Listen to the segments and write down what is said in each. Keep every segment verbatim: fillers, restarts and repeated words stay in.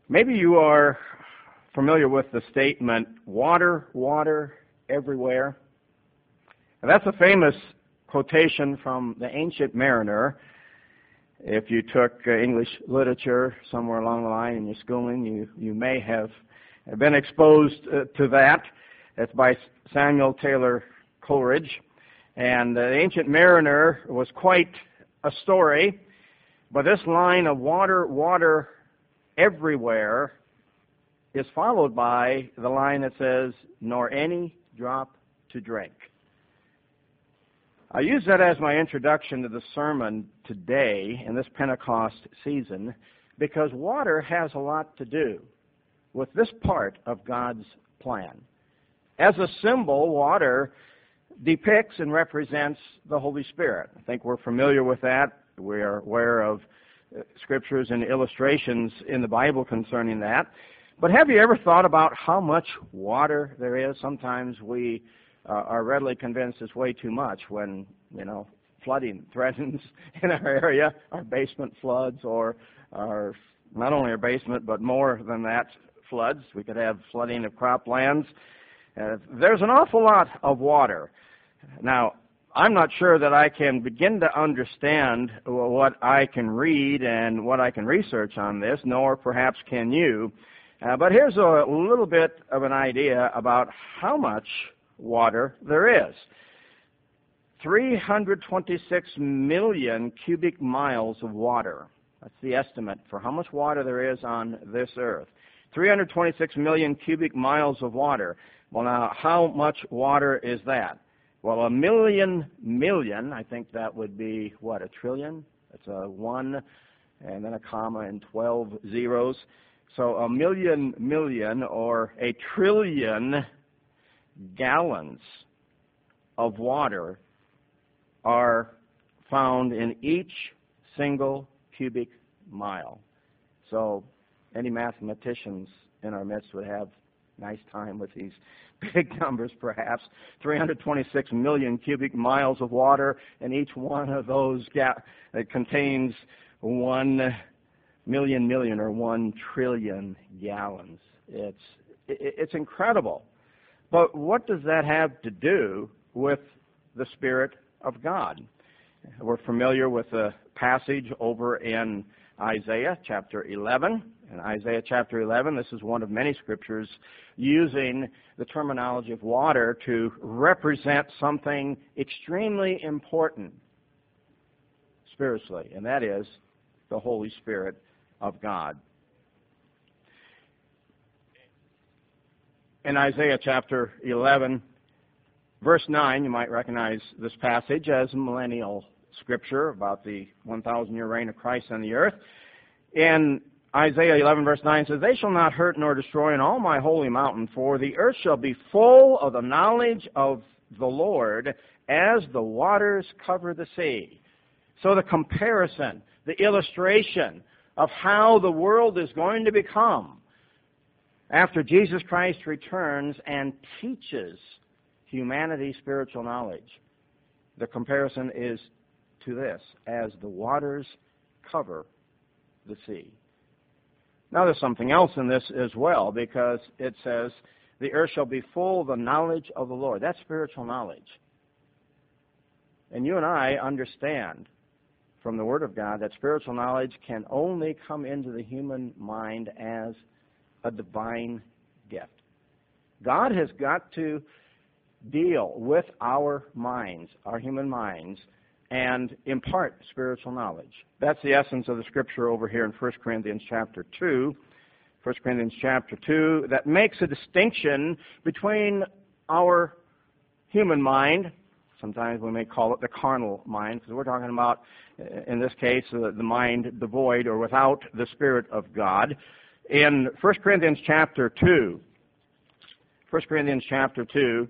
Maybe you are familiar with the statement, water, water, everywhere. And that's a famous quotation from the Ancient Mariner. If you took uh, English literature somewhere along the line in your schooling, you, you may have been exposed uh, to that. It's by Samuel Taylor Coleridge. And uh, the Ancient Mariner was quite a story. But this line of water, water, everywhere is followed by the line that says, nor any drop to drink. I use that as my introduction to the sermon today in this Pentecost season because water has a lot to do with this part of God's plan. As a symbol, water depicts and represents the Holy Spirit. I think we're familiar with that. We are aware of scriptures and illustrations in the Bible concerning that. But have you ever thought about how much water there is? Sometimes we uh, are readily convinced it's way too much when, you know, flooding threatens in our area, our basement floods, or our, not only our basement, but more than that, floods. We could have flooding of croplands. Uh, there's an awful lot of water. Now, I'm not sure that I can begin to understand what I can read and what I can research on this, nor perhaps can you. Uh, but here's a little bit of an idea about how much water there is. three hundred twenty-six million cubic miles of water. That's the estimate for how much water there is on this earth. three hundred twenty-six million cubic miles of water. Well, now, how much water is that? Well, a million million, I think that would be, what, a trillion? It's a one and then a comma and twelve zeros. So a million million or a trillion gallons of water are found in each single cubic mile. So any mathematicians in our midst would have a nice time with these big numbers, perhaps. three hundred twenty-six million cubic miles of water, and each one of those ga- it contains one million million or one trillion gallons. It's it's incredible. But what does that have to do with the Spirit of God? We're familiar with the passage over in Isaiah chapter eleven. In Isaiah chapter eleven, this is one of many scriptures using the terminology of water to represent something extremely important spiritually, and that is the Holy Spirit of God. In Isaiah chapter eleven, verse nine, you might recognize this passage as a millennial scripture about the one thousand year reign of Christ on the earth. In Isaiah eleven, verse nine says, they shall not hurt nor destroy in all my holy mountain, for the earth shall be full of the knowledge of the Lord as the waters cover the sea. So the comparison, the illustration of how the world is going to become after Jesus Christ returns and teaches humanity spiritual knowledge. The comparison is to this, as the waters cover the sea. Now there's something else in this as well, because it says, the earth shall be full of the knowledge of the Lord. That's spiritual knowledge. And you and I understand from the Word of God that spiritual knowledge can only come into the human mind as a divine gift. God has got to deal with our minds, our human minds, and impart spiritual knowledge. That's the essence of the scripture over here in First Corinthians chapter two. First Corinthians chapter two, that makes a distinction between our human mind, sometimes we may call it the carnal mind, because we're talking about, in this case, the mind devoid or without the Spirit of God. In First Corinthians chapter two, First Corinthians chapter two,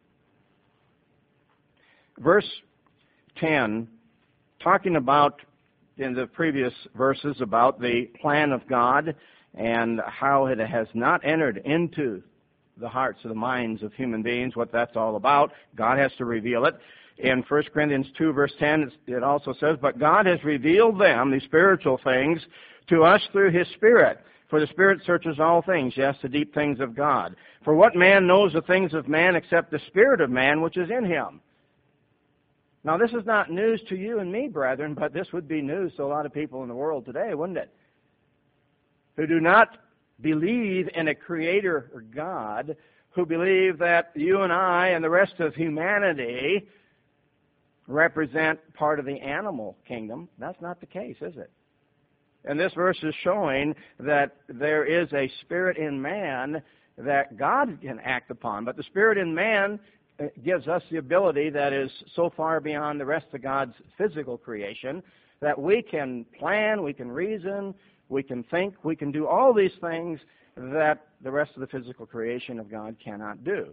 verse ten, talking about, in the previous verses, about the plan of God and how it has not entered into the hearts of the minds of human beings, what that's all about. God has to reveal it. In First Corinthians two, verse ten, it also says, but God has revealed them, these spiritual things, to us through His Spirit. For the Spirit searches all things, yes, the deep things of God. For what man knows the things of man except the Spirit of man which is in him? Now, this is not news to you and me, brethren, but this would be news to a lot of people in the world today, wouldn't it? Who do not believe in a Creator or God, who believe that you and I and the rest of humanity represent part of the animal kingdom. That's not the case, is it? And this verse is showing that there is a spirit in man that God can act upon. But the spirit in man gives us the ability that is so far beyond the rest of God's physical creation that we can plan, we can reason, we can think, we can do all these things that the rest of the physical creation of God cannot do.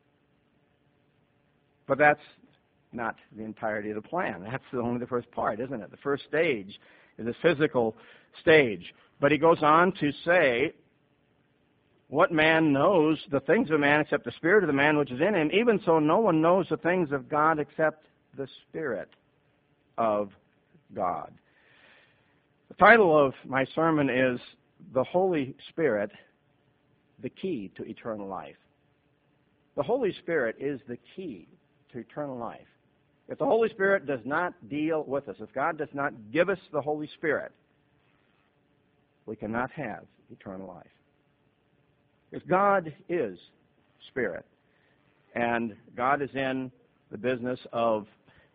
But that's not the entirety of the plan. That's only the first part, isn't it? The first stage is this physical stage. But he goes on to say, what man knows the things of man except the spirit of the man which is in him? Even so, no one knows the things of God except the Spirit of God. The title of my sermon is The Holy Spirit, the Key to Eternal Life. The Holy Spirit is the key to eternal life. If the Holy Spirit does not deal with us, if God does not give us the Holy Spirit, we cannot have eternal life. Because God is Spirit, and God is in the business of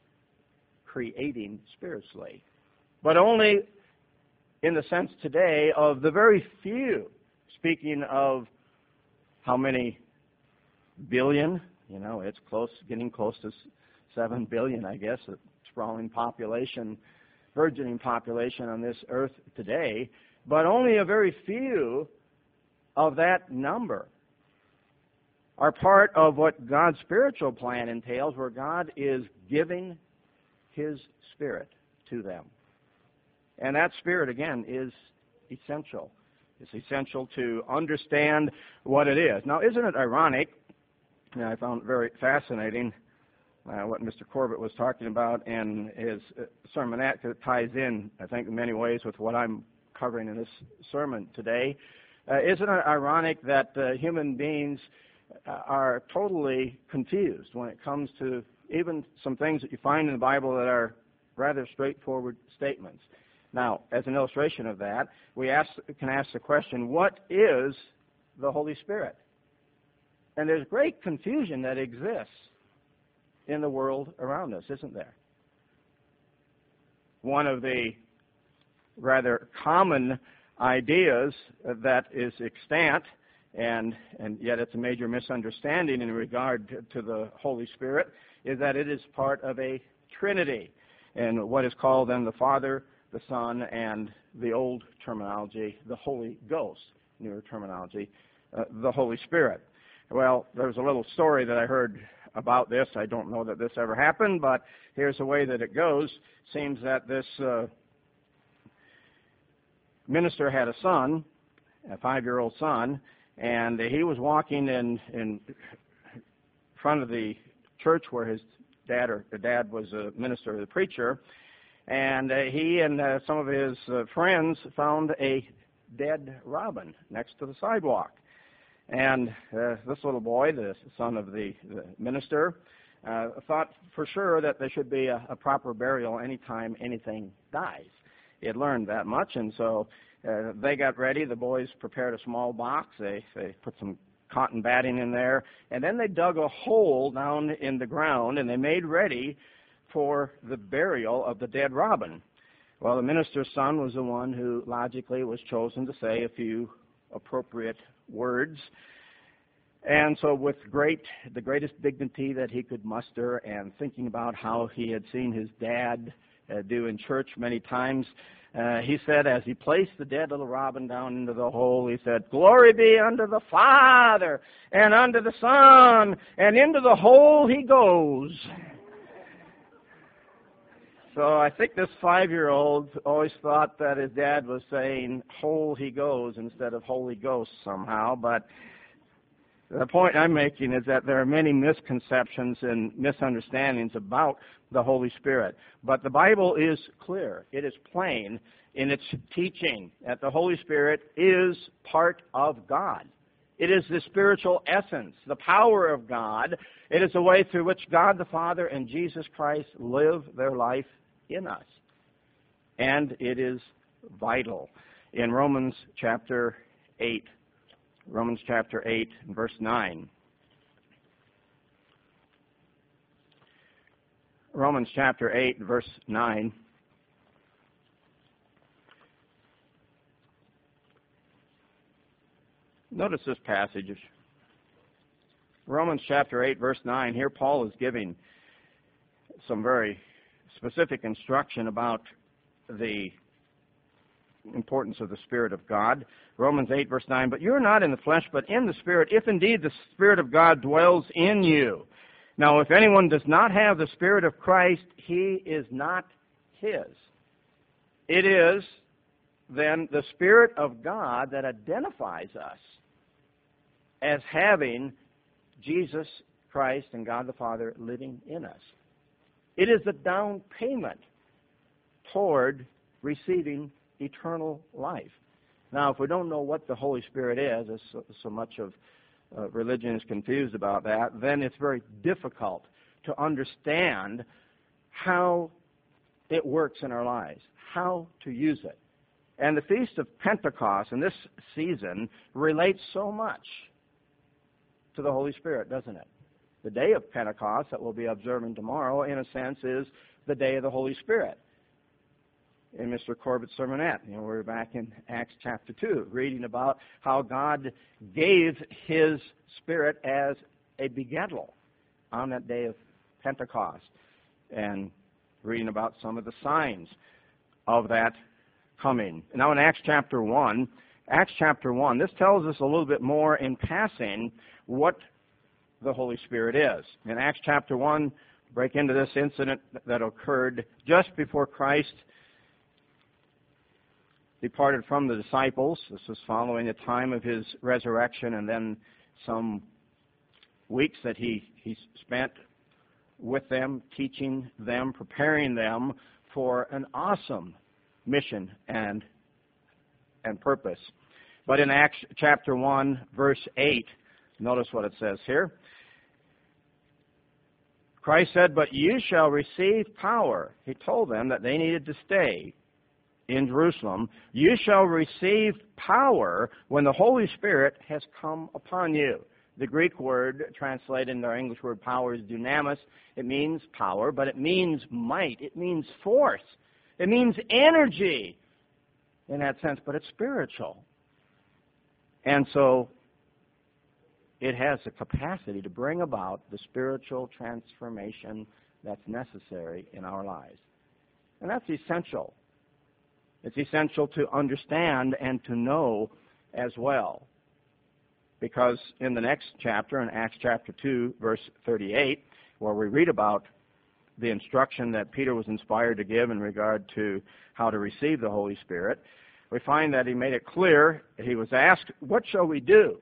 creating spiritually, but only in the sense today of the very few, speaking of how many billion, you know, it's close, getting close to seven billion, I guess, a sprawling population, burgeoning population on this earth today, but only a very few of that number are part of what God's spiritual plan entails, where God is giving His Spirit to them. And that Spirit, again, is essential. It's essential to understand what it is. Now, isn't it ironic, and I found it very fascinating, uh, what Mister Corbett was talking about in his uh, sermonette, because it ties in, I think, in many ways with what I'm covering in this sermon today. Uh, isn't it ironic that uh, human beings uh, are totally confused when it comes to even some things that you find in the Bible that are rather straightforward statements? Now, as an illustration of that, we ask, can ask the question, what is the Holy Spirit? And there's great confusion that exists in the world around us, isn't there? One of the rather common ideas that is extant, and, and yet it's a major misunderstanding in regard to, to the Holy Spirit, is that it is part of a Trinity, and what is called then the Father, the Son, and the old terminology, the Holy Ghost, newer terminology, uh, the Holy Spirit. Well, there's a little story that I heard about this. I don't know that this ever happened, but here's the way that it goes. Seems that this uh, minister had a son, a five-year-old son, and he was walking in, in front of the church where his dad or the dad was a minister or the preacher, and uh, he and uh, some of his uh, friends found a dead robin next to the sidewalk. And uh, this little boy, the son of the, the minister, uh, thought for sure that there should be a, a proper burial anytime anything dies. He had learned that much, and so uh, they got ready. The boys prepared a small box. They, they put some cotton batting in there, and then they dug a hole down in the ground, and they made ready for the burial of the dead robin. Well, the minister's son was the one who logically was chosen to say a few appropriate words. And so with great, the greatest dignity that he could muster, and thinking about how he had seen his dad uh, do in church many times, uh, he said, as he placed the dead little robin down into the hole, he said, "Glory be unto the Father, and unto the Son, and into the hole he goes." So I think this five-year-old always thought that his dad was saying, "hole he goes," instead of Holy Ghost somehow. But the point I'm making is that there are many misconceptions and misunderstandings about the Holy Spirit. But the Bible is clear. It is plain. in its teaching that the Holy Spirit is part of God. It is the spiritual essence, the power of God. It is the way through which God the Father and Jesus Christ live their life in us. And it is vital. In Romans chapter eight, Romans chapter eight, verse nine. Romans chapter eight, verse nine. Notice this passage. Romans chapter eight, verse nine. Here Paul is giving some very specific instruction about the importance of the Spirit of God. Romans eight, verse nine. But you're not in the flesh, but in the Spirit, if indeed the Spirit of God dwells in you. Now, if anyone does not have the Spirit of Christ, he is not his. It is then the Spirit of God that identifies us as having Jesus Christ and God the Father living in us. It is the down payment toward receiving eternal life. Now, if we don't know what the Holy Spirit is, as so, so much of uh, religion is confused about that, then it's very difficult to understand how it works in our lives, how to use it. And the Feast of Pentecost in this season relates so much to the Holy Spirit, doesn't it? The day of Pentecost that we'll be observing tomorrow, in a sense, is the day of the Holy Spirit. In Mister Corbett's sermonette, you know, we're back in Acts chapter two, reading about how God gave His Spirit as a begettal on that day of Pentecost, and reading about some of the signs of that coming. Now in Acts chapter one, Acts chapter one, this tells us a little bit more in passing what the Holy Spirit is. In Acts chapter one, break into this incident that occurred just before Christ departed from the disciples. This was following the time of His resurrection, and then some weeks that He, he spent with them, teaching them, preparing them for an awesome mission and and purpose. But in Acts chapter one, verse eight, notice what it says here. Christ said, "But you shall receive power." He told them that they needed to stay in Jerusalem. "You shall receive power when the Holy Spirit has come upon you." The Greek word translated in our English word power is dunamis. It means power, but it means might. It means force. It means energy in that sense, but it's spiritual. And so it has the capacity to bring about the spiritual transformation that's necessary in our lives. And that's essential. It's essential to understand and to know as well. Because in the next chapter, in Acts chapter two, verse thirty-eight, where we read about the instruction that Peter was inspired to give in regard to how to receive the Holy Spirit, we find that he made it clear. He was asked, "What shall we do?"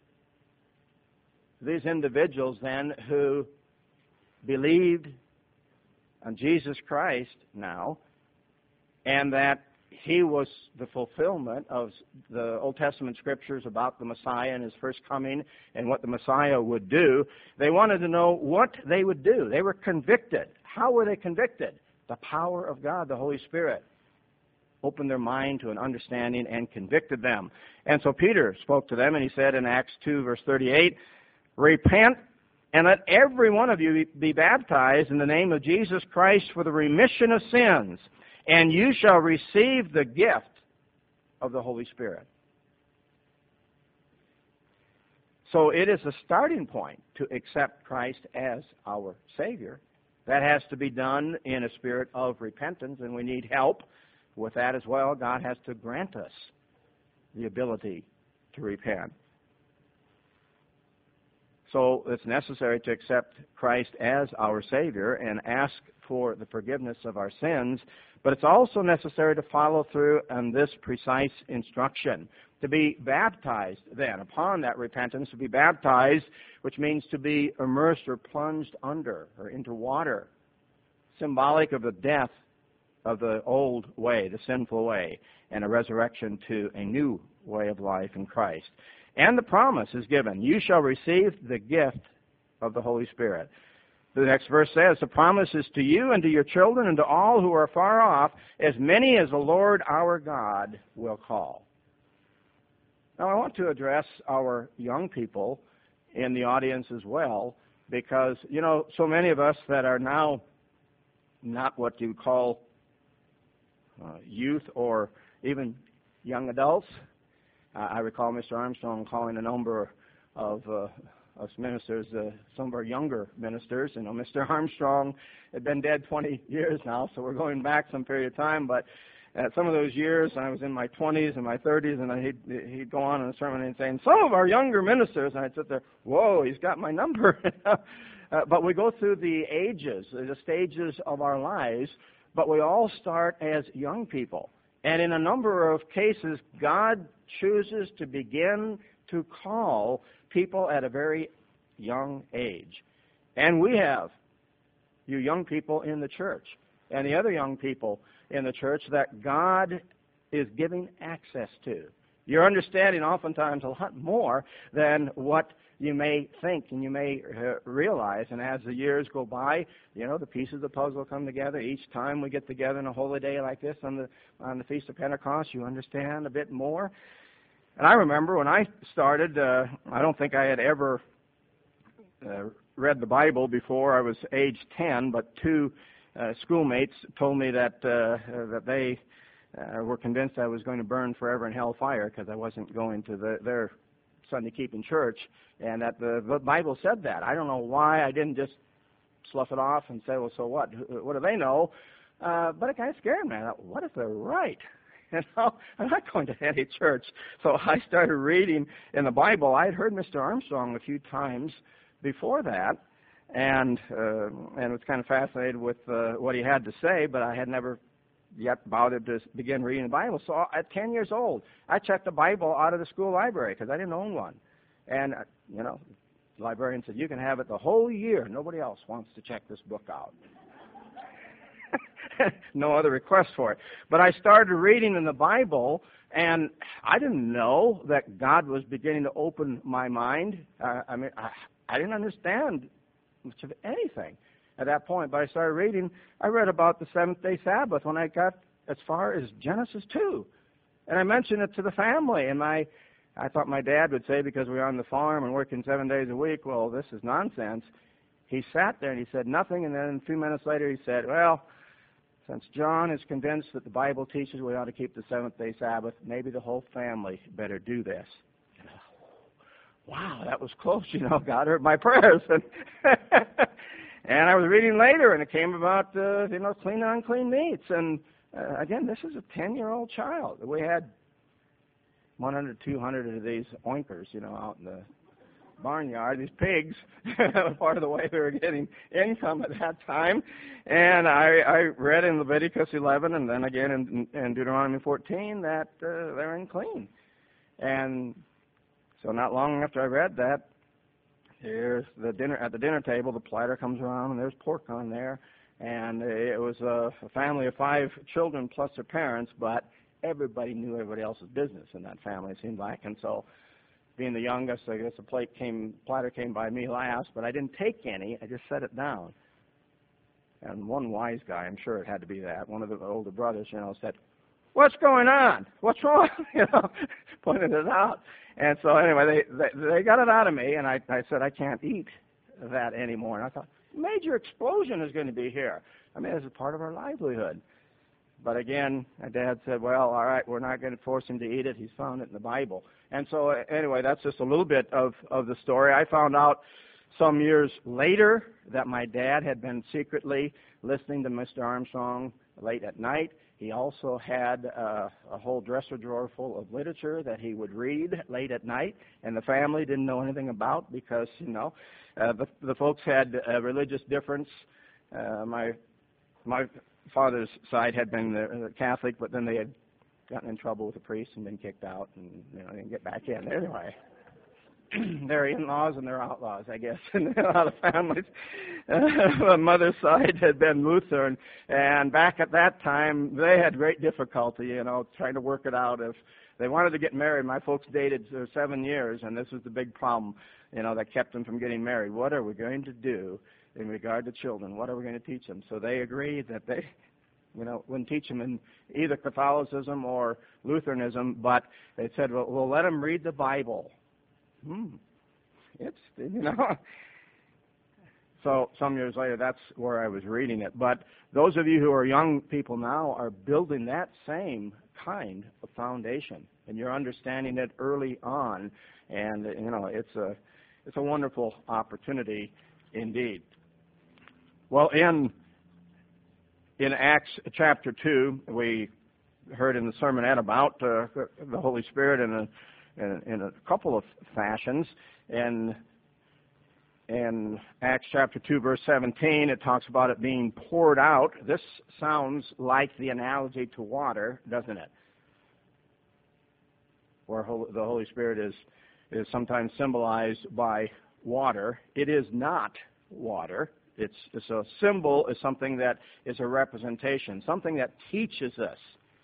These individuals then who believed on Jesus Christ now, and that He was the fulfillment of the Old Testament scriptures about the Messiah and His first coming and what the Messiah would do. They wanted to know what they would do. They were convicted. How were they convicted? The power of God, the Holy Spirit, opened their mind to an understanding and convicted them. And so Peter spoke to them, and he said in Acts two, verse thirty-eight, "Repent, and let every one of you be baptized in the name of Jesus Christ for the remission of sins, and you shall receive the gift of the Holy Spirit." So it is a starting point to accept Christ as our Savior. That has to be done in a spirit of repentance, and we need help with that as well. God has to grant us the ability to repent. So it's necessary to accept Christ as our Savior and ask for the forgiveness of our sins, but it's also necessary to follow through on this precise instruction. To be baptized then, upon that repentance, to be baptized, which means to be immersed or plunged under or into water, symbolic of the death of the old way, the sinful way, and a resurrection to a new way of life in Christ. And the promise is given, you shall receive the gift of the Holy Spirit. The next verse says, the promise is to you and to your children and to all who are far off, as many as the Lord our God will call. Now, I want to address our young people in the audience as well, because, you know, so many of us that are now not what you call uh, youth or even young adults. Uh, I recall Mister Armstrong calling a number of uh, us ministers, uh, some of our younger ministers. You know, Mister Armstrong had been dead twenty years now, so we're going back some period of time, but at some of those years, I was in my twenties and my thirties, and he'd, he'd go on in a sermon and say, some of our younger ministers, and I'd sit there, whoa, he's got my number. uh, but we go through the ages, the stages of our lives, but we all start as young people. And in a number of cases, God chooses to begin to call people at a very young age. And we have you young people in the church and the other young people in the church that God is giving access to. You're understanding oftentimes a lot more than what you may think and you may uh, realize. And as the years go by, you know, the pieces of the puzzle come together. Each time we get together on a holy day like this on the on the Feast of Pentecost, you understand a bit more. And I remember when I started, uh, I don't think I had ever uh, read the Bible before I was age ten, but two Uh, schoolmates told me that uh, uh, that they uh, were convinced I was going to burn forever in hellfire because I wasn't going to the, their Sunday keeping church, and that the, the Bible said that. I don't know why I didn't just slough it off and say, well, so what? What do they know? Uh, but it kind of scared me. I thought, what if they're right? You know, I'm not going to any church. So I started reading in the Bible. I had heard Mister Armstrong a few times before that, and uh, and was kind of fascinated with uh, what he had to say, but I had never yet bothered to begin reading the Bible. So at ten years old, I checked the Bible out of the school library because I didn't own one. And, uh, you know, the librarian said, you can have it the whole year. Nobody else wants to check this book out. No other request for it. But I started reading in the Bible, and I didn't know that God was beginning to open my mind. Uh, I mean, I, I didn't understand much of anything at that point, but I started reading. I read about the seventh-day Sabbath when I got as far as Genesis two, and I mentioned it to the family, and my, I thought my dad would say, because we were on the farm and working seven days a week, well, this is nonsense. He sat there and he said nothing, and then a few minutes later he said, well, since John is convinced that the Bible teaches we ought to keep the seventh-day Sabbath, maybe the whole family better do this. Wow, that was close, you know. God heard my prayers. And, and I was reading later, and it came about, uh, you know, clean and unclean meats. And, uh, again, this is a ten-year-old child. We had one hundred, two hundred of these oinkers, you know, out in the barnyard, these pigs. That was part of the way we were getting income at that time. And I, I read in Leviticus eleven and then again in, in Deuteronomy fourteen that uh, they're unclean. And so not long after I read that, here's the dinner at the dinner table. The platter comes around, and there's pork on there. And it was a, a family of five children plus their parents, but everybody knew everybody else's business in that family, it seemed like. And so, being the youngest, I guess the plate came, platter came by me last, but I didn't take any. I just set it down. And one wise guy, I'm sure it had to be that, one of the older brothers, you know, said, "What's going on? What's wrong?" You know, pointed it out. And so anyway, they, they they got it out of me, and I, I said, I can't eat that anymore. And I thought, major explosion is going to be here. I mean, this is part of our livelihood. But again, my dad said, well, all right, we're not going to force him to eat it. He's found it in the Bible. And so anyway, that's just a little bit of, of the story. I found out some years later that my dad had been secretly listening to Mister Armstrong late at night. He also had uh, a whole dresser drawer full of literature that he would read late at night, and the family didn't know anything about because, you know, uh, the, the folks had a religious difference. Uh, my my father's side had been uh, Catholic, but then they had gotten in trouble with the priest and been kicked out, and you know, didn't get back in anyway. they're in-laws and they're outlaws, I guess, in a lot of families. Uh, my mother's side had been Lutheran, and back at that time, they had great difficulty, you know, trying to work it out. If they wanted to get married, my folks dated uh, seven years, and this was the big problem, you know, that kept them from getting married. What are we going to do in regard to children? What are we going to teach them? So they agreed that they, you know, wouldn't teach them in either Catholicism or Lutheranism, but they said, well, we'll let them read the Bible. Hmm. It's, you know. So some years later, that's where I was reading it. But those of you who are young people now are building that same kind of foundation, and you're understanding it early on. And, you know, it's a, it's a wonderful opportunity indeed. Well, in in Acts chapter two, we heard in the sermonette about uh, the Holy Spirit in a in, in a couple of fashions. And in Acts chapter two, verse seventeen, it talks about it being poured out. This sounds like the analogy to water, doesn't it? Where the Holy Spirit is is sometimes symbolized by water. It is not water. It's, it's a symbol is something that is a representation, something that teaches us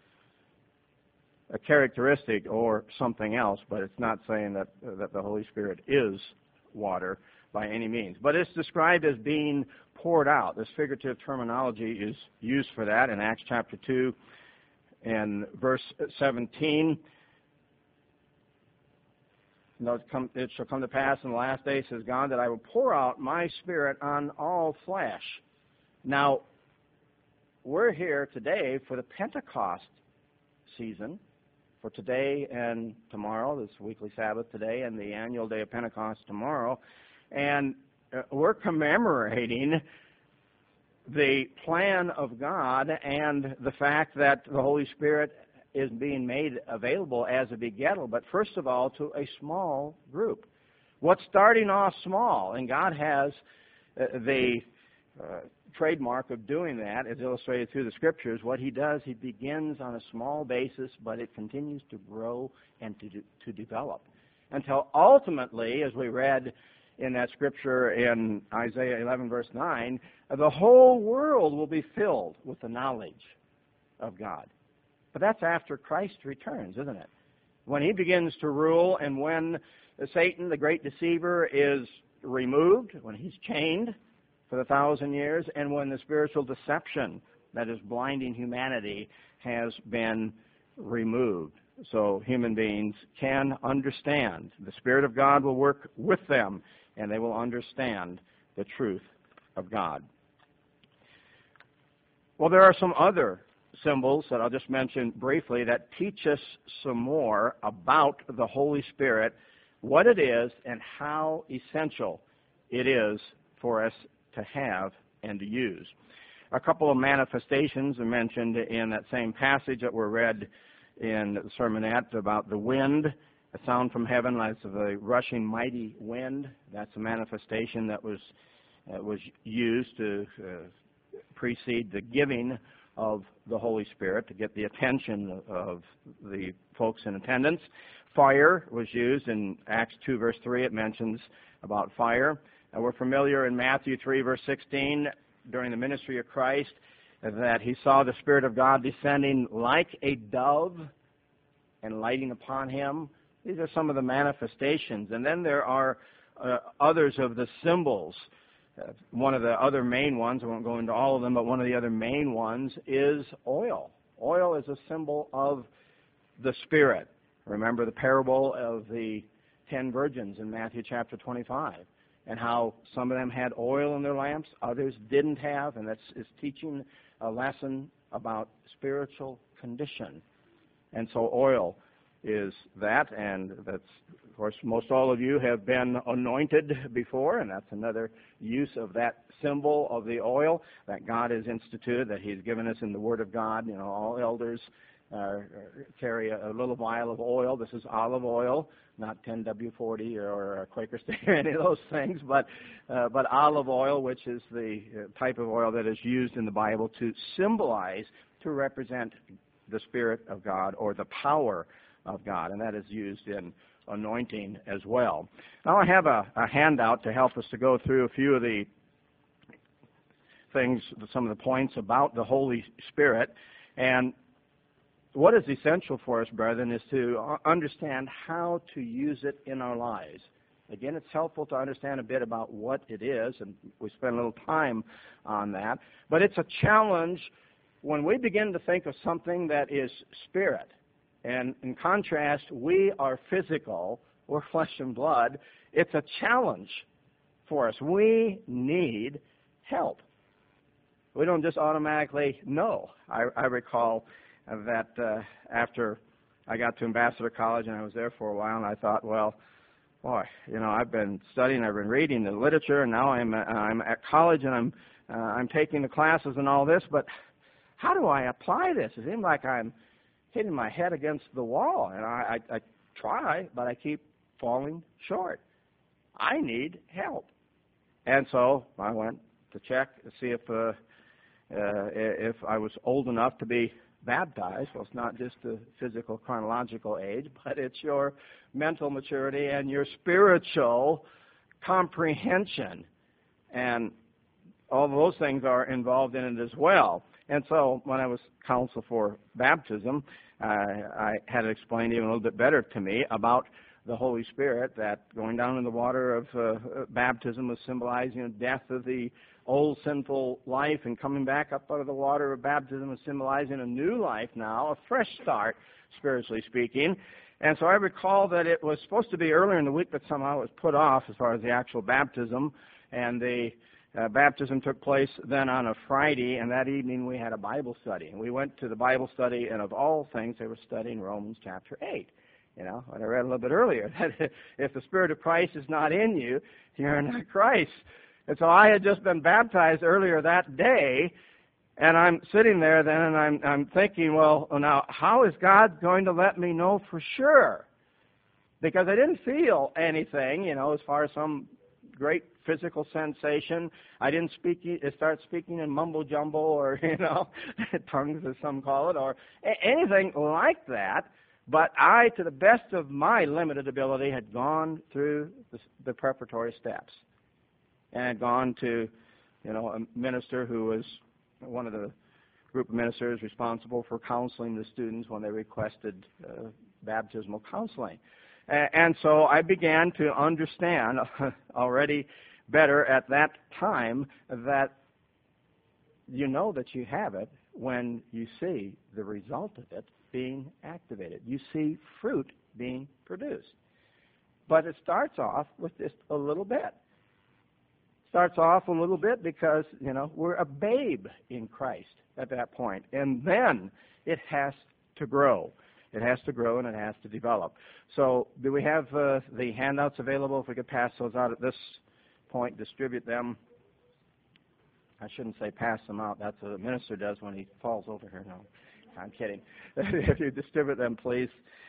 a characteristic or something else, but it's not saying that, that the Holy Spirit is water by any means. But it's described as being poured out. This figurative terminology is used for that in Acts chapter two and verse seventeen. It shall come to pass in the last days, says God, that I will pour out my Spirit on all flesh. Now, we're here today for the Pentecost season, for today and tomorrow, this weekly Sabbath today, and the annual day of Pentecost tomorrow. And uh, we're commemorating the plan of God and the fact that the Holy Spirit is being made available as a begettal, but first of all to a small group. What's starting off small, and God has uh, the uh, trademark of doing that, as illustrated through the Scriptures. What He does, He begins on a small basis, but it continues to grow and to, to develop until ultimately, as we read in that Scripture in Isaiah eleven, verse nine, the whole world will be filled with the knowledge of God. But that's after Christ returns, isn't it? When He begins to rule and when Satan, the great deceiver, is removed, when he's chained for the thousand years, and when the spiritual deception that is blinding humanity has been removed. So human beings can understand. The Spirit of God will work with them, and they will understand the truth of God. Well, there are some other symbols that I'll just mention briefly that teach us some more about the Holy Spirit, what it is, and how essential it is for us to have and to use. A couple of manifestations are mentioned in that same passage that were read in the sermonette about the wind, a sound from heaven like the rushing mighty wind. That's a manifestation that was uh, was used to uh, precede the giving of the Holy Spirit, to get the attention of the folks in attendance. Fire was used in Acts two, verse three. It mentions about fire. And we're familiar in Matthew three, verse sixteen, during the ministry of Christ, that He saw the Spirit of God descending like a dove and lighting upon Him. These are some of the manifestations. And then there are uh, others of the symbols. Uh, one of the other main ones, I won't go into all of them, but one of the other main ones is oil. Oil is a symbol of the Spirit. Remember the parable of the ten virgins in Matthew chapter twenty-five, and how some of them had oil in their lamps, others didn't have, and that's is teaching a lesson about spiritual condition. And so oil is that, and that's, of course, most all of you have been anointed before, and that's another use of that symbol of the oil that God has instituted, that He's given us in the Word of God. You know, all elders uh, carry a, a little vial of oil. This is olive oil, not ten W forty or, or Quaker State or any of those things, but uh, but olive oil, which is the type of oil that is used in the Bible to symbolize, to represent the Spirit of God or the power of God, and that is used in anointing as well. Now I have a, a handout to help us to go through a few of the things, some of the points about the Holy Spirit. And what is essential for us, brethren, is to understand how to use it in our lives. Again, it's helpful to understand a bit about what it is, and we spend a little time on that. But it's a challenge when we begin to think of something that is spirit. And in contrast, we are physical, we're flesh and blood. It's a challenge for us. We need help. We don't just automatically know. I, I recall that uh, after I got to Ambassador College and I was there for a while, and I thought, well, boy, you know, I've been studying, I've been reading the literature, and now I'm uh, I'm at college and I'm uh, I'm taking the classes and all this, but how do I apply this? It seems like I'm hitting my head against the wall, and I, I, I try, but I keep falling short. I need help. And so I went to check to see if uh, uh, if I was old enough to be baptized. Well, it's not just the physical chronological age, but it's your mental maturity and your spiritual comprehension. And all of those things are involved in it as well. And so when I was counsel for baptism, uh, I had it explained even a little bit better to me about the Holy Spirit, that going down in the water of uh, baptism was symbolizing the death of the old sinful life, and coming back up out of the water of baptism was symbolizing a new life now, a fresh start, spiritually speaking. And so I recall that it was supposed to be earlier in the week, but somehow it was put off as far as the actual baptism, and the uh, baptism took place then on a Friday, and that evening we had a Bible study. And we went to the Bible study, and of all things, they were studying Romans chapter eight. You know, what I read a little bit earlier, that if the Spirit of Christ is not in you, you're not Christ. And so I had just been baptized earlier that day, and I'm sitting there then, and I'm, I'm thinking, well, now, how is God going to let me know for sure? Because I didn't feel anything, you know, as far as some great physical sensation. I didn't speak, start speaking in mumbo-jumbo or, you know, tongues as some call it, or anything like that. But I, to the best of my limited ability, had gone through the, the preparatory steps, and had gone to, you know, a minister who was one of the group of ministers responsible for counseling the students when they requested uh, baptismal counseling. And, and so I began to understand already better at that time that you know that you have it when you see the result of it being activated. You see fruit being produced. But it starts off with just a little bit. Starts off a little bit because, you know, we're a babe in Christ at that point. And then it has to grow. It has to grow and it has to develop. So do we have uh, the handouts available? If we could pass those out at this point, distribute them. I shouldn't say pass them out. That's what a minister does when he falls over here. No, I'm kidding. If you distribute them, please.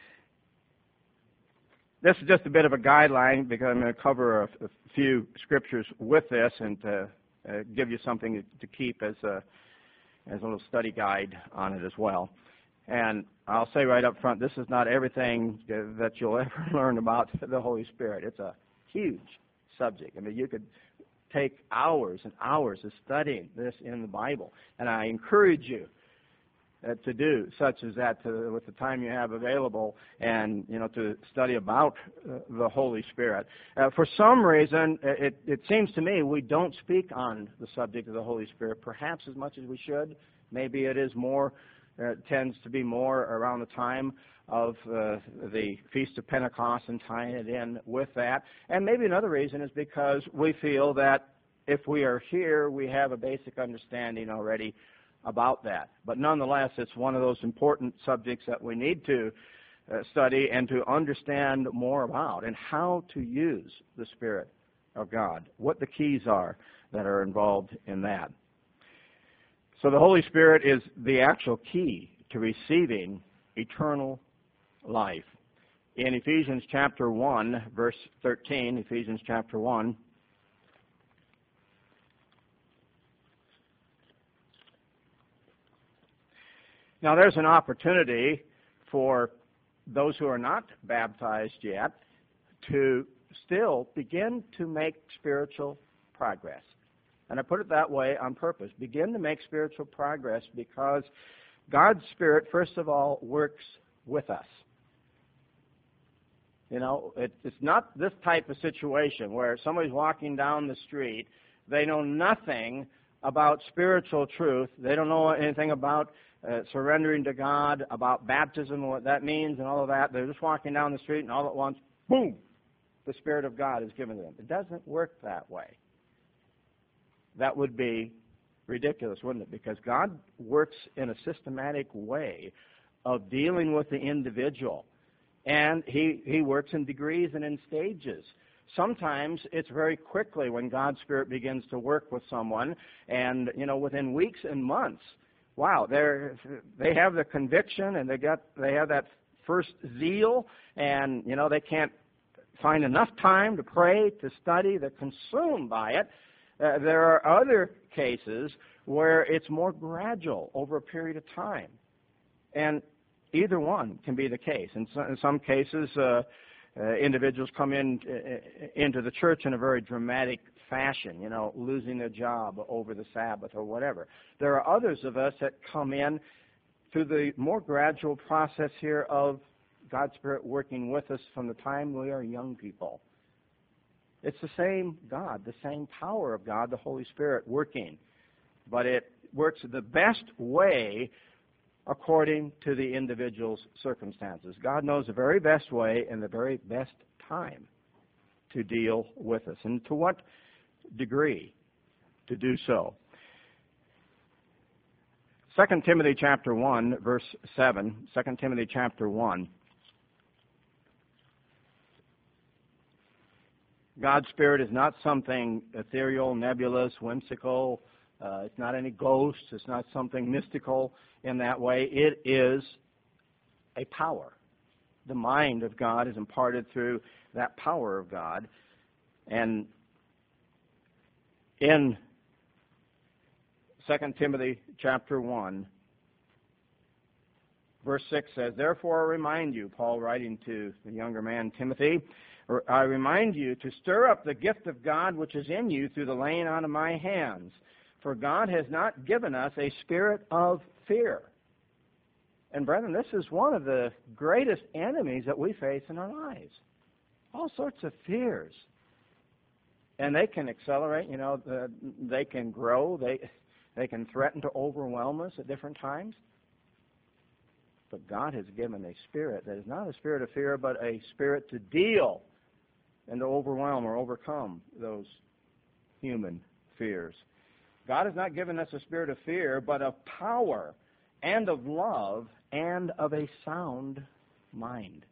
This is just a bit of a guideline because I'm going to cover a, a few scriptures with this and to uh, give you something to keep as a, as a little study guide on it as well. And I'll say right up front, this is not everything that you'll ever learn about the Holy Spirit. It's a huge subject. I mean, you could take hours and hours of studying this in the Bible. And I encourage you uh, to do such as that to, with the time you have available, and, you know, to study about uh, the Holy Spirit. Uh, for some reason, it, it seems to me we don't speak on the subject of the Holy Spirit perhaps as much as we should. Maybe it is more, uh, tends to be more around the time of uh, the Feast of Pentecost and tying it in with that. And maybe another reason is because we feel that if we are here, we have a basic understanding already about that. But nonetheless, it's one of those important subjects that we need to uh, study and to understand more about, and how to use the Spirit of God, what the keys are that are involved in that. So the Holy Spirit is the actual key to receiving eternal life. In Ephesians chapter one, verse thirteen, Ephesians chapter one, now there's an opportunity for those who are not baptized yet to still begin to make spiritual progress. And I put it that way on purpose. Begin to make spiritual progress because God's Spirit, first of all, works with us. You know, it, it's not this type of situation where somebody's walking down the street, they know nothing about spiritual truth, they don't know anything about uh, surrendering to God, about baptism and what that means and all of that. They're just walking down the street and all at once, boom, the Spirit of God is given to them. It doesn't work that way. That would be ridiculous, wouldn't it? Because God works in a systematic way of dealing with the individual. And he, he works in degrees and in stages. Sometimes it's very quickly when God's Spirit begins to work with someone, and, you know, within weeks and months, wow, they're, they have the conviction and they got they have that first zeal, and, you know, they can't find enough time to pray, to study, they're consumed by it. Uh, there are other cases where it's more gradual over a period of time. And either one can be the case. In some, in some cases, uh, uh, individuals come in uh, into the church in a very dramatic fashion, you know, losing their job over the Sabbath or whatever. There are others of us that come in through the more gradual process here of God's Spirit working with us from the time we are young people. It's the same God, the same power of God, the Holy Spirit working. But it works the best way according to the individual's circumstances. God knows the very best way and the very best time to deal with us, and to what degree to do so. Second Timothy chapter one, verse seven. Second Timothy chapter one. God's Spirit is not something ethereal, nebulous, whimsical. Uh, it's not any ghost. It's not something mystical in that way. It is a power. The mind of God is imparted through that power of God. And in Second Timothy chapter one, verse six says, "Therefore I remind you," Paul writing to the younger man Timothy, "I remind you to stir up the gift of God which is in you through the laying on of my hands. For God has not given us a spirit of fear." And brethren, this is one of the greatest enemies that we face in our lives. All sorts of fears. And they can accelerate, you know, the, they can grow, they, they can threaten to overwhelm us at different times. But God has given a spirit that is not a spirit of fear, but a spirit to deal and to overwhelm or overcome those human fears. God has not given us a spirit of fear, but of power and of love and of a sound mind.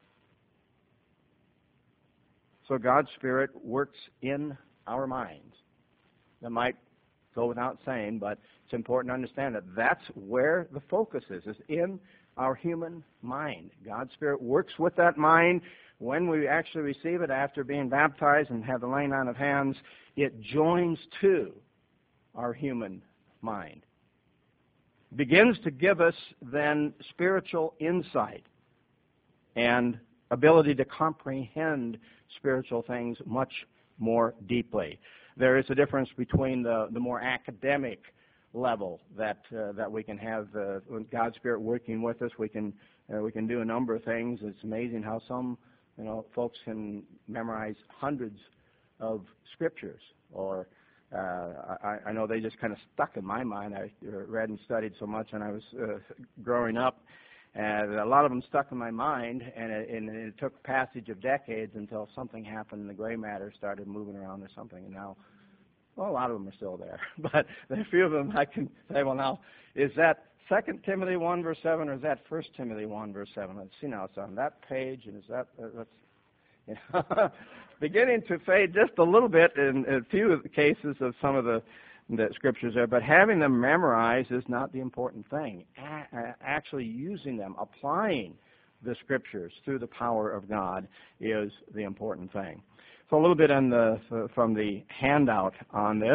So God's Spirit works in our minds. That might go without saying, but it's important to understand that that's where the focus is, is in our human mind. God's Spirit works with that mind. When we actually receive it after being baptized and have the laying on of hands, it joins to our human mind. Begins to give us then spiritual insight and ability to comprehend spiritual things much more deeply. There is a difference between the, the more academic level that uh, that we can have uh, with God's Spirit working with us. We can uh, we can do a number of things. It's amazing how some you know folks can memorize hundreds of scriptures. Or uh, I, I know they just kind of stuck in my mind. I read and studied so much when I was uh, growing up. And a lot of them stuck in my mind, and it, and it took passage of decades until something happened and the gray matter started moving around or something. And now, well, a lot of them are still there. But a few of them I can say, well, now, is that Second Timothy one, verse seven, or is that First Timothy one, verse seven? Let's see now. It's on that page, and is that, uh, that's, you know, beginning to fade just a little bit in a few of the cases of some of the the scriptures there, but having them memorized is not the important thing. A- actually using them, applying the scriptures through the power of God is the important thing. So a little bit on the, from the handout on this.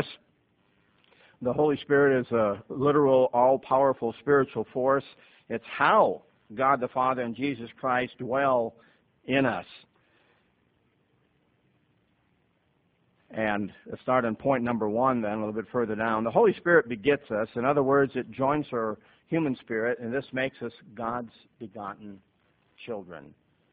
The Holy Spirit is a literal, all-powerful spiritual force. It's how God the Father and Jesus Christ dwell in us. And let's start on point number one then, a little bit further down. The Holy Spirit begets us. In other words, it joins our human spirit, and this makes us God's begotten children.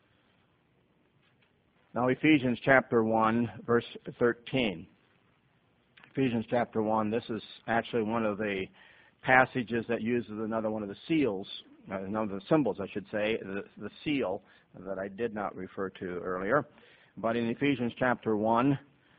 Now, Ephesians chapter one, verse thirteen. Ephesians chapter one, this is actually one of the passages that uses another one of the seals, uh, another of the symbols, I should say, the, the seal that I did not refer to earlier. But in Ephesians chapter one,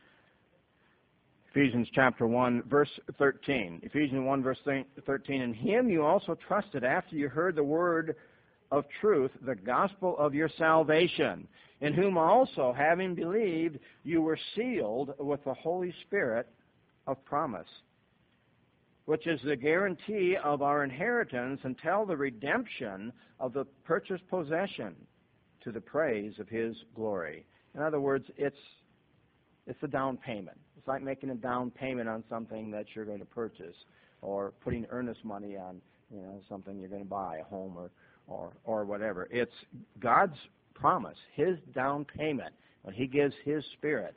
Ephesians chapter one, verse thirteen. Ephesians one, verse thirteen. In him you also trusted after you heard the word of truth, the gospel of your salvation, in whom also, having believed, you were sealed with the Holy Spirit of promise, which is the guarantee of our inheritance until the redemption of the purchased possession, to the praise of his glory. In other words, it's it's a down payment. It's like making a down payment on something that you're going to purchase, or putting earnest money on, you know, something you're going to buy, a home or or or whatever. It's God's promise, his down payment, when he gives his Spirit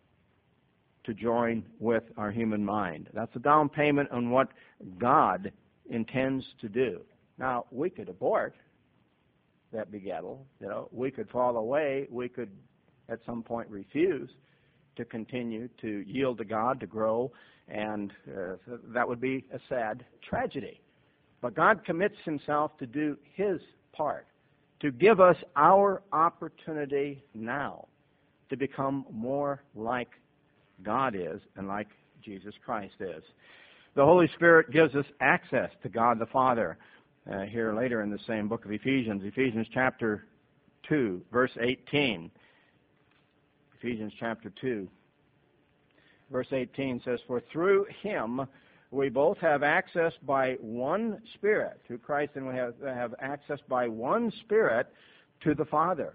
to join with our human mind. That's a down payment on what God intends to do. Now, we could abort that begettal. You know, we could fall away. We could, at some point, refuse to continue to yield to God, to grow, and uh, that would be a sad tragedy. But God commits himself to do his part, to give us our opportunity now to become more like God is and like Jesus Christ is. The Holy Spirit gives us access to God the Father. Uh, here later in the same book of Ephesians, Ephesians chapter two, verse eighteen. Ephesians chapter two, verse eighteen says, for through him we both have access by one Spirit, through Christ, and we have, have access by one Spirit to the Father.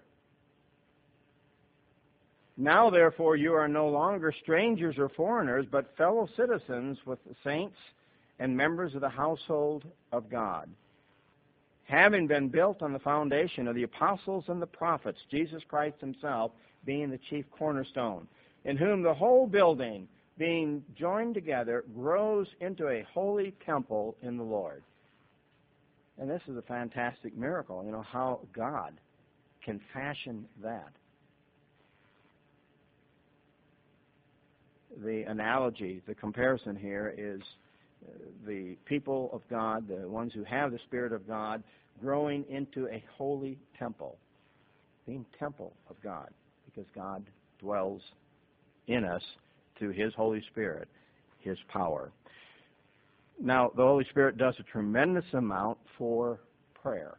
Now, therefore, you are no longer strangers or foreigners, but fellow citizens with the saints and members of the household of God, having been built on the foundation of the apostles and the prophets, Jesus Christ himself being the chief cornerstone, in whom the whole building, being joined together, grows into a holy temple in the Lord. And this is a fantastic miracle, you know, how God can fashion that. The analogy, the comparison here is uh, the people of God, the ones who have the Spirit of God, growing into a holy temple, being temple of God, because God dwells in us through his Holy Spirit, his power. Now, the Holy Spirit does a tremendous amount for prayer,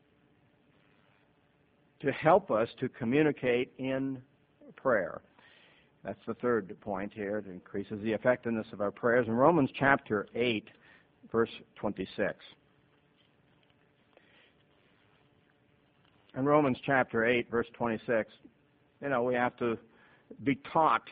to help us to communicate in prayer. That's the third point here. It increases the effectiveness of our prayers. In Romans chapter eight, verse twenty-six. In Romans chapter eight, verse twenty-six, you know, we have to be taught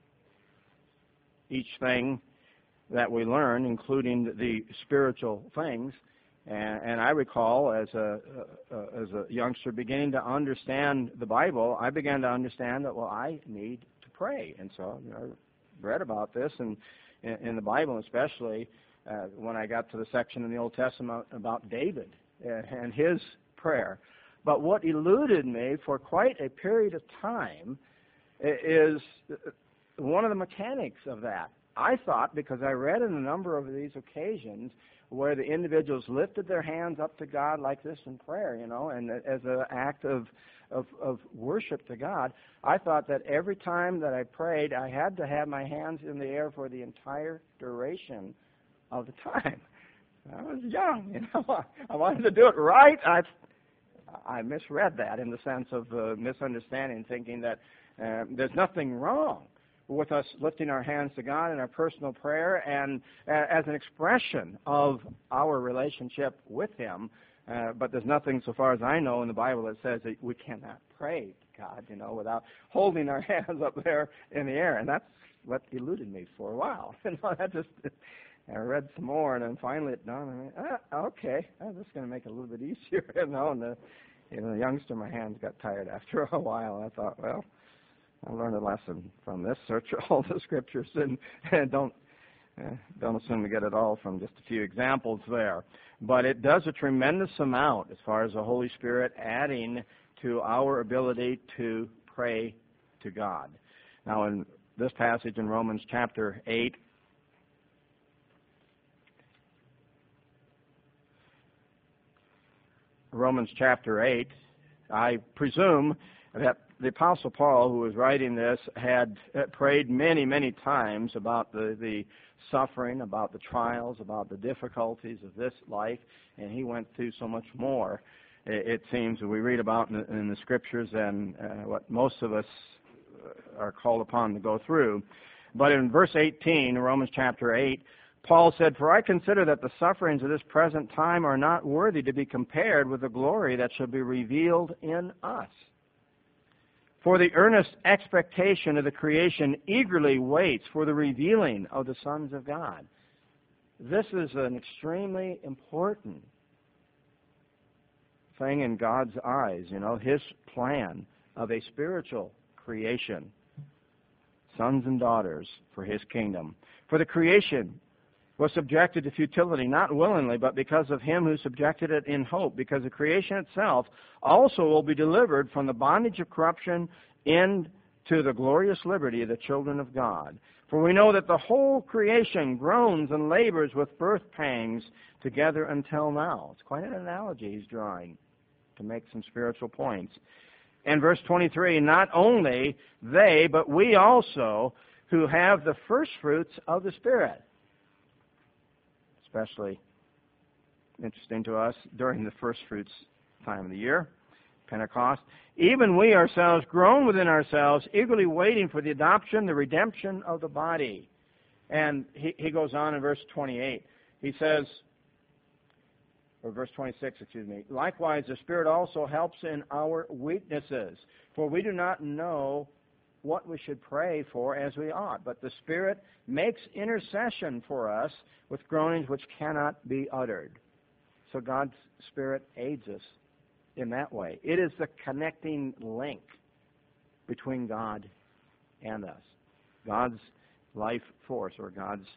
each thing that we learn, including the spiritual things. And, and I recall as a, uh, as a youngster beginning to understand the Bible, I began to understand that, well, I need to pray. And so, you know, I read about this, and in, in the Bible especially, uh, when I got to the section in the Old Testament about David and his prayer. But what eluded me for quite a period of time is one of the mechanics of that. I thought, because I read in a number of these occasions where the individuals lifted their hands up to God like this in prayer, you know, and as an act of, of, of worship to God, I thought that every time that I prayed, I had to have my hands in the air for the entire duration of the time. I was young, you know. I wanted to do it right. I I misread that in the sense of uh, misunderstanding, thinking that uh, there's nothing wrong with us lifting our hands to God in our personal prayer and uh, as an expression of our relationship with him. Uh, but there's nothing, so far as I know, in the Bible that says that we cannot pray to God, you know, without holding our hands up there in the air. And that's what eluded me for a while. You know, that just And I read some more, and then finally it dawned on me, ah, okay, oh, this is going to make it a little bit easier. you know, and the, you know, the youngster, my hands got tired after a while. I thought, well, I learned a lesson from this. Search all the scriptures and, and don't uh, don't assume to get it all from just a few examples there. But it does a tremendous amount as far as the Holy Spirit adding to our ability to pray to God. Now, in this passage in Romans chapter eight, Romans chapter eight, I presume that the Apostle Paul, who was writing this, had prayed many, many times about the, the suffering, about the trials, about the difficulties of this life, and he went through so much more, it, it seems, that we read about in the, in the Scriptures than uh, what most of us are called upon to go through. But in verse eighteen, Romans chapter eight, Paul said, "For I consider that the sufferings of this present time are not worthy to be compared with the glory that shall be revealed in us. For the earnest expectation of the creation eagerly waits for the revealing of the sons of God." This is an extremely important thing in God's eyes, you know, His plan of a spiritual creation, sons and daughters for His kingdom. For the creation was subjected to futility, not willingly, but because of Him who subjected it in hope, because the creation itself also will be delivered from the bondage of corruption into the glorious liberty of the children of God. For we know that the whole creation groans and labors with birth pangs together until now. It's quite an analogy he's drawing to make some spiritual points. And verse twenty-three, not only they, but we also, who have the first fruits of the Spirit. Especially interesting to us during the first fruits time of the year, Pentecost. Even we ourselves groan within ourselves, eagerly waiting for the adoption, the redemption of the body. And he, he goes on in verse twenty-eight. He says, or verse twenty-six, excuse me, likewise the Spirit also helps in our weaknesses, for we do not know what we should pray for as we ought, but the Spirit makes intercession for us with groanings which cannot be uttered. So God's Spirit aids us in that way. It is the connecting link between God and us. God's life force, or God's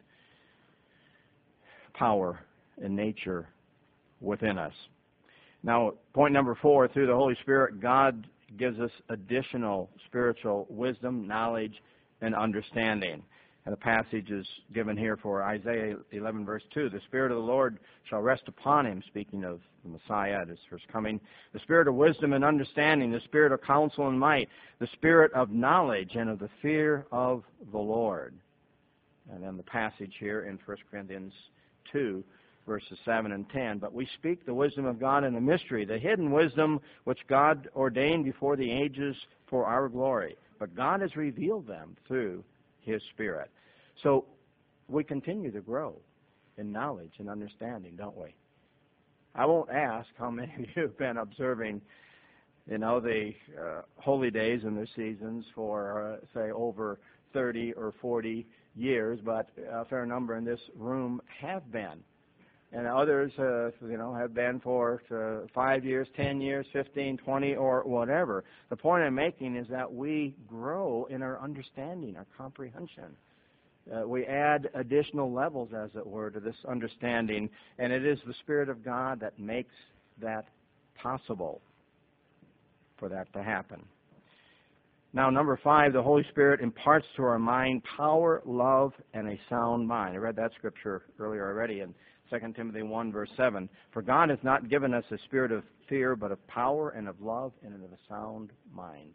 power and nature within us. Now, point number four, through the Holy Spirit, God gives us additional spiritual wisdom, knowledge, and understanding. And the passage is given here for Isaiah eleven, verse two. The Spirit of the Lord shall rest upon him, speaking of the Messiah at his first coming. The Spirit of wisdom and understanding, the Spirit of counsel and might, the Spirit of knowledge and of the fear of the Lord. And then the passage here in First Corinthians two, verses seven and ten. But we speak the wisdom of God in the mystery, the hidden wisdom which God ordained before the ages for our glory. But God has revealed them through His Spirit. So we continue to grow in knowledge and understanding, don't we? I won't ask how many of you have been observing, you know, the uh, holy days and their seasons for, uh, say, over thirty or forty years, but a fair number in this room have been. And others, uh, you know, have been for uh, five years, ten years, fifteen, twenty, or whatever. The point I'm making is that we grow in our understanding, our comprehension. Uh, we add additional levels, as it were, to this understanding, and it is the Spirit of God that makes that possible for that to happen. Now, number five, the Holy Spirit imparts to our mind power, love, and a sound mind. I read that scripture earlier already in Second Timothy one, verse seven. For God has not given us a spirit of fear, but of power and of love and of a sound mind.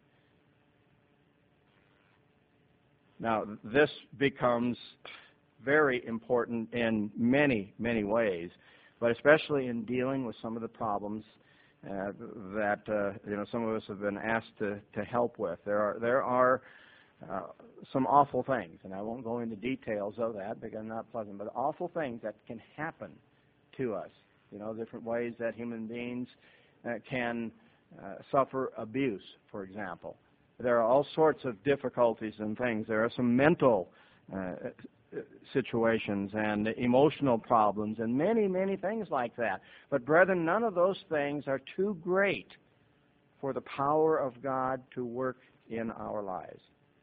Now, this becomes very important in many, many ways, but especially in dealing with some of the problems uh, that uh, you know some of us have been asked to, to help with. There are there are uh, some awful things, and I won't go into details of that because they're not pleasant, but awful things that can happen to us. You know, different ways that human beings uh, can uh, suffer abuse, for example. There are all sorts of difficulties and things. There are some mental uh, situations and emotional problems and many, many things like that. But brethren, none of those things are too great for the power of God to work in our lives.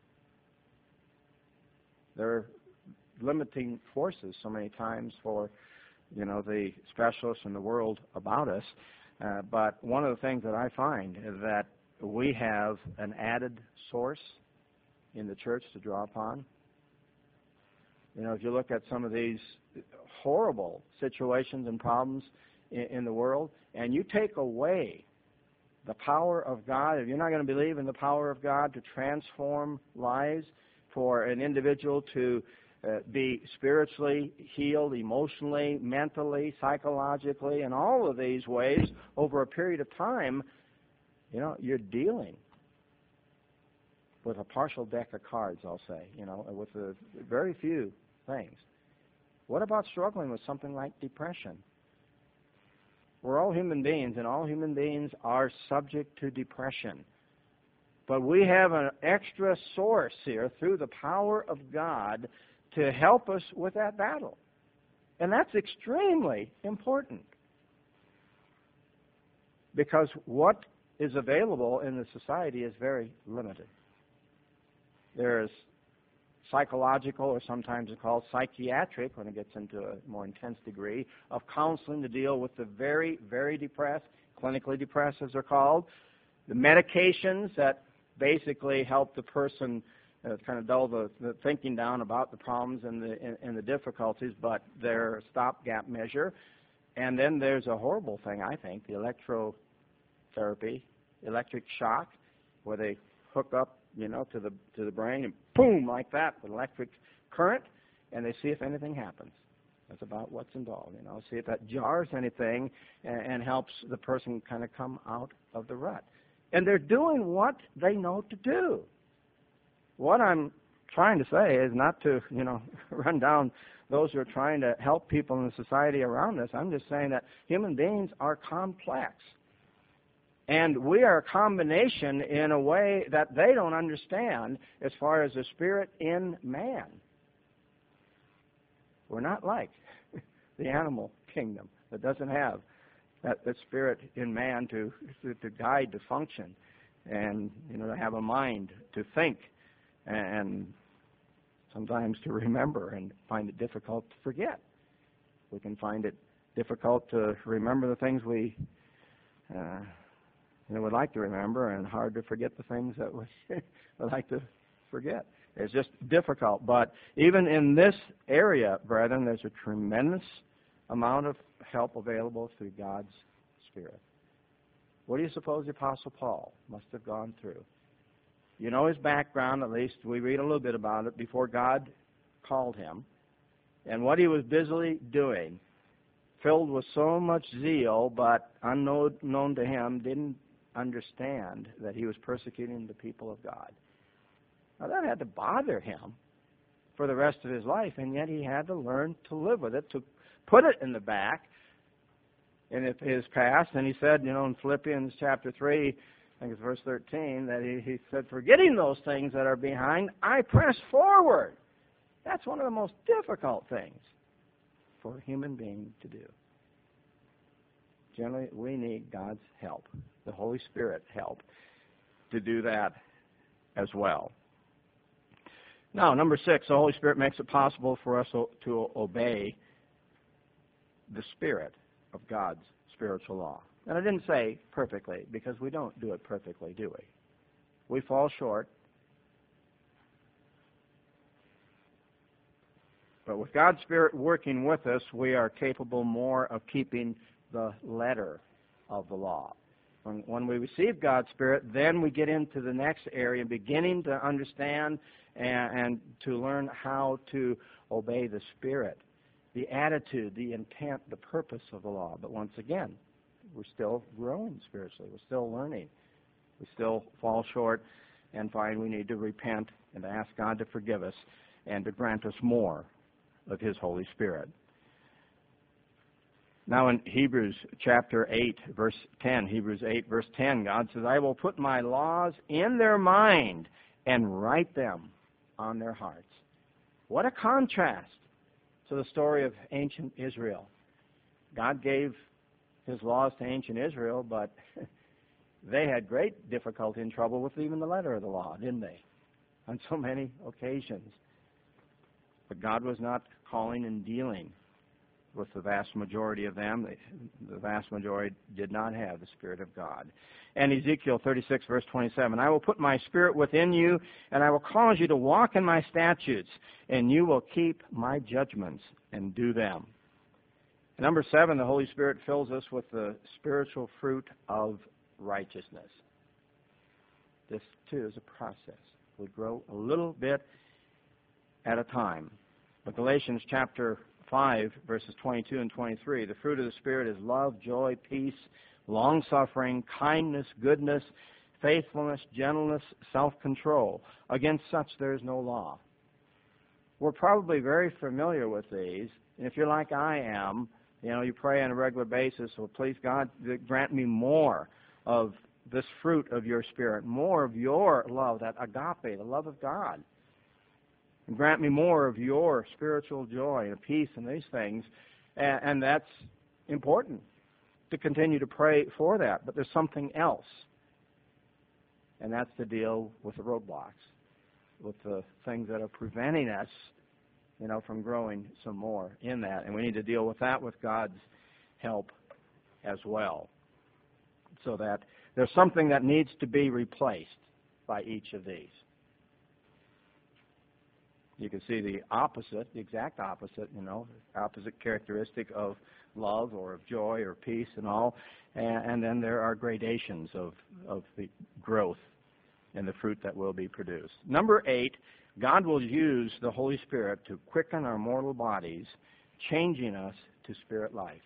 They're limiting forces so many times for, you know, the specialists in the world about us. Uh, but one of the things that I find is that we have an added source in the church to draw upon. You know, if you look at some of these horrible situations and problems in, in the world, and you take away the power of God, if you're not going to believe in the power of God to transform lives, for an individual to uh, be spiritually healed, emotionally, mentally, psychologically, in all of these ways over a period of time, you know, you're dealing with a partial deck of cards, I'll say, you know, with a, very few things. What about struggling with something like depression? We're all human beings, and all human beings are subject to depression. But we have an extra source here through the power of God to help us with that battle. And that's extremely important. Because what is available in the society is very limited. There is psychological, or sometimes it's called psychiatric, when it gets into a more intense degree, of counseling to deal with the very, very depressed, clinically depressed as they're called. The medications that basically help the person uh, kind of dull the, the thinking down about the problems and the, and, and the difficulties, but they're a stopgap measure. And then there's a horrible thing, I think, the electrotherapy, electric shock, where they hook up, you know, to the to the brain and boom, like that, with electric current, and they see if anything happens. That's about what's involved, you know, see if that jars anything and, and helps the person kind of come out of the rut. And they're doing what they know to do. What I'm trying to say is not to, you know, run down those who are trying to help people in the society around us. I'm just saying that human beings are complex. And we are a combination in a way that they don't understand as far as the spirit in man. We're not like the animal kingdom that doesn't have that, that spirit in man to, to to guide, to function, and, you know, to have a mind, to think, and sometimes to remember, and find it difficult to forget. We can find it difficult to remember the things we uh, you know, would like to remember, and hard to forget the things that we would like to forget. It's just difficult. But even in this area, brethren, there's a tremendous amount of help available through God's Spirit. What do you suppose the Apostle Paul must have gone through? You know his background, at least. We read a little bit about it before God called him, and what he was busily doing, filled with so much zeal, but unknown known to him, didn't understand that he was persecuting the people of God. Now, that had to bother him for the rest of his life, and yet he had to learn to live with it, to put it in the back in his past. And he said, you know, in Philippians chapter three, I think it's verse thirteen, that he, he said, forgetting those things that are behind, I press forward. That's one of the most difficult things for a human being to do. Generally, we need God's help, the Holy Spirit help, to do that as well. Now, number six, the Holy Spirit makes it possible for us to obey the Spirit of God's spiritual law. And I didn't say perfectly, because we don't do it perfectly, do we? We fall short. But with God's Spirit working with us, we are capable more of keeping the letter of the law. When, when we receive God's Spirit, then we get into the next area, beginning to understand and, and to learn how to obey the Spirit, the attitude, the intent, the purpose of the law. But once again, we're still growing spiritually. We're still learning. We still fall short and find we need to repent and to ask God to forgive us and to grant us more of His Holy Spirit. Now in Hebrews chapter eight, verse ten, Hebrews eight, verse ten, God says, I will put my laws in their mind and write them on their hearts. What a contrast to the story of ancient Israel. God gave his laws to ancient Israel, but they had great difficulty and trouble with even the letter of the law, didn't they? On so many occasions. But God was not calling and dealing with the vast majority of them. The vast majority did not have the Spirit of God. And Ezekiel thirty-six, verse twenty-seven, I will put my Spirit within you, and I will cause you to walk in my statutes, and you will keep my judgments and do them. And number seven, the Holy Spirit fills us with the spiritual fruit of righteousness. This, too, is a process. We grow a little bit at a time. But Galatians chapter five, verses twenty-two and twenty-three, the fruit of the Spirit is love, joy, peace, long-suffering, kindness, goodness, faithfulness, gentleness, self-control. Against such there is no law. We're probably very familiar with these, and if you're like I am, you know, you pray on a regular basis, well, please, God, grant me more of this fruit of your Spirit, more of your love, that agape, the love of God. And grant me more of your spiritual joy and peace and these things. And, and that's important to continue to pray for that. But there's something else. And that's to deal with the roadblocks, with the things that are preventing us, you know, from growing some more in that. And we need to deal with that with God's help as well. So that there's something that needs to be replaced by each of these. You can see the opposite, the exact opposite, you know, opposite characteristic of love or of joy or peace and all. And, and then there are gradations of, of the growth and the fruit that will be produced. Number eight, God will use the Holy Spirit to quicken our mortal bodies, changing us to spirit life.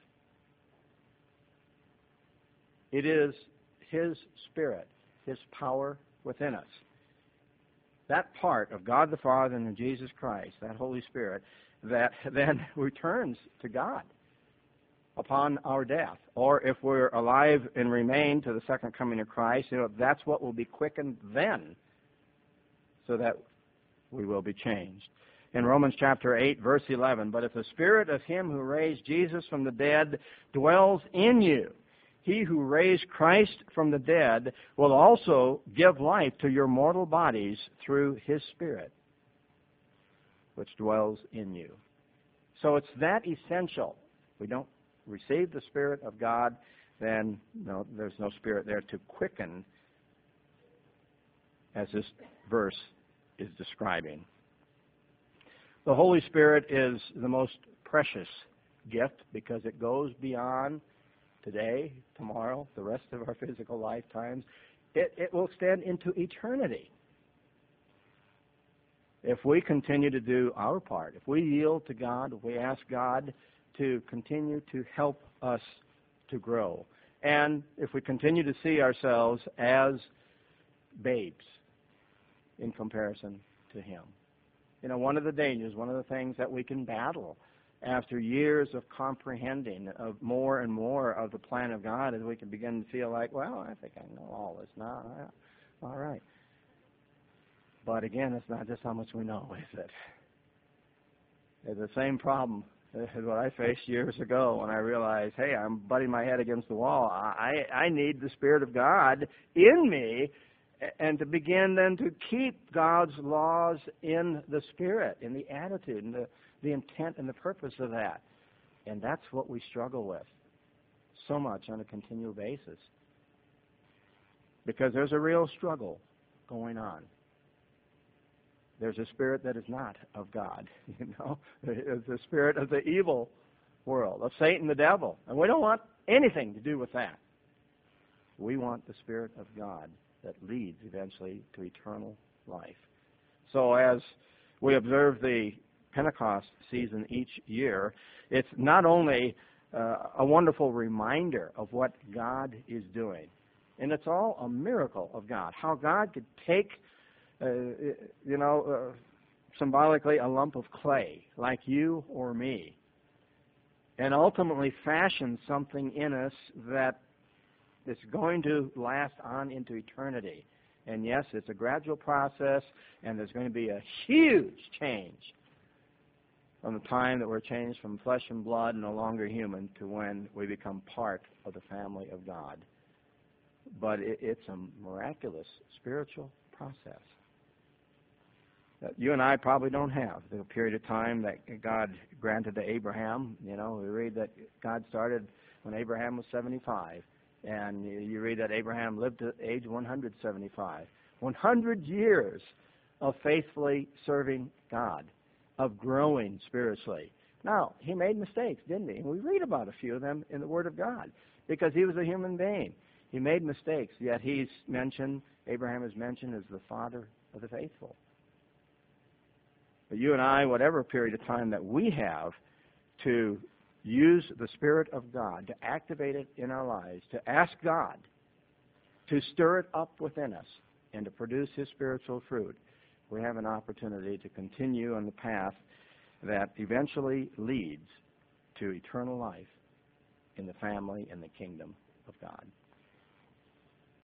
It is His Spirit, His power within us. That part of God the Father and Jesus Christ, that Holy Spirit, that then returns to God upon our death. Or if we're alive and remain to the second coming of Christ, you know, that's what will be quickened then, so that we will be changed. In Romans chapter eight, verse eleven, but if the Spirit of Him who raised Jesus from the dead dwells in you, He who raised Christ from the dead will also give life to your mortal bodies through His Spirit, which dwells in you. So it's that essential. If we don't receive the Spirit of God, then no, there's no Spirit there to quicken, as this verse is describing. The Holy Spirit is the most precious gift because it goes beyond today, tomorrow, the rest of our physical lifetimes. It, it will extend into eternity. If we continue to do our part, if we yield to God, if we ask God to continue to help us to grow, and if we continue to see ourselves as babes in comparison to Him. You know, one of the dangers, one of the things that we can battle after years of comprehending of more and more of the plan of God, is we can begin to feel like, well, I think I know all this now. All right. But again, it's not just how much we know, is it? It's the same problem as what I faced years ago when I realized, hey, I'm butting my head against the wall. I, I need the Spirit of God in me, and to begin then to keep God's laws in the spirit, in the attitude, and the, the intent and the purpose of that. And that's what we struggle with so much on a continual basis. Because there's a real struggle going on. There's a spirit that is not of God, you know. It's the spirit of the evil world, of Satan the devil. And we don't want anything to do with that. We want the Spirit of God that leads eventually to eternal life. So as we observe the Pentecost season each year, it's not only uh, a wonderful reminder of what God is doing, and it's all a miracle of God, how God could take, uh, you know, uh, symbolically a lump of clay like you or me, and ultimately fashion something in us that it's going to last on into eternity. And yes, it's a gradual process, and there's going to be a huge change from the time that we're changed from flesh and blood, no longer human, to when we become part of the family of God. But it, it's a miraculous spiritual process that you and I probably don't have. The period of time that God granted to Abraham, you know, we read that God started when Abraham was seventy-five. And you read that Abraham lived to age one hundred seventy-five. one hundred years of faithfully serving God, of growing spiritually. Now, he made mistakes, didn't he? And we read about a few of them in the Word of God because he was a human being. He made mistakes, yet he's mentioned, Abraham is mentioned as the father of the faithful. But you and I, whatever period of time that we have to use the Spirit of God, to activate it in our lives, to ask God to stir it up within us and to produce His spiritual fruit, we have an opportunity to continue on the path that eventually leads to eternal life in the family and the kingdom of God.